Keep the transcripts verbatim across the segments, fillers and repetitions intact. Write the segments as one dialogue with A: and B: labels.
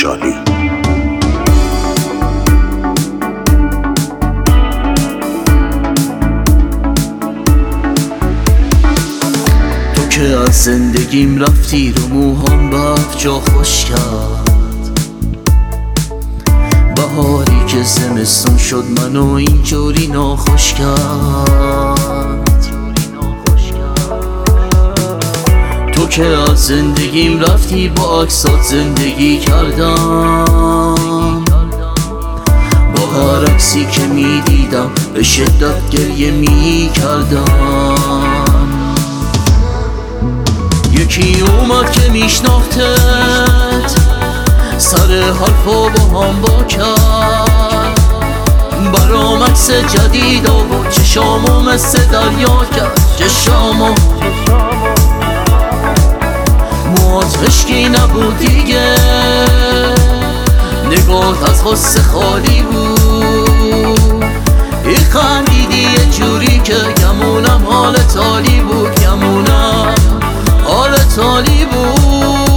A: خوشحالی.
B: تو که از زندگیم رفتی رو موهام بد جا خوش کرد، بهاری که زمستون شد منو اینجوری ناخوش کرد. تو که از زندگیم رفتی با عکسات زندگی کردم، با هر عکسی که میدیدم به شدت گریه میکردم. یکی اومد که میشناختت سر حرفا با هم با کرد، برام عکس جدید آورد چشامو مثل دریا کرد. چشامو موات خشکی نبود دیگه، نگات از غصه خالی بود. ای خندیدی یه جوری که گمونم حال تالی بود، گمونم حال تالی بود.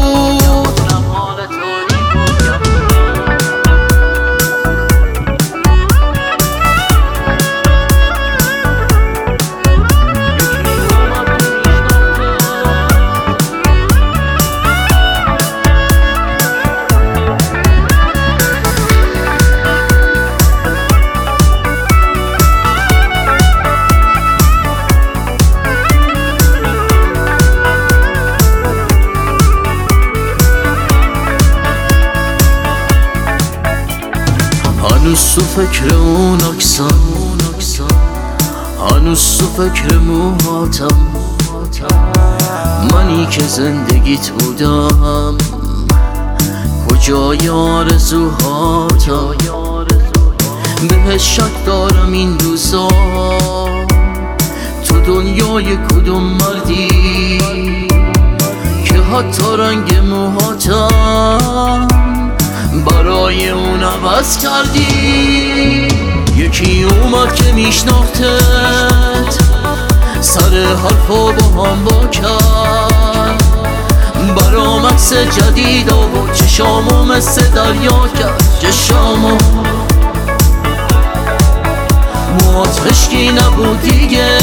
B: هنوز تو فکر اون اکسم، هنوز تو فکر موهاتم، منی که زندگیت بودم کجای آرزوهاتم. بهش شک دارم این روزا تو دنیای کدوم مردی که حتی رنگ موهاتم برای اون عوض کردی. یکی اومد که میشناختت سر حرفا با هم با کرد، برام عکس جدید آورد چشامو مثل دریا کرد. چشامو موات خشکی نبود دیگه،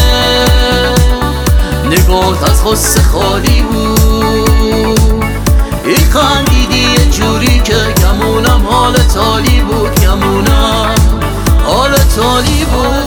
B: نگات از غصه خالی بود. ای خندیدی یه جوری که گمونم حال تالی بود، گمونم حال تالی بود.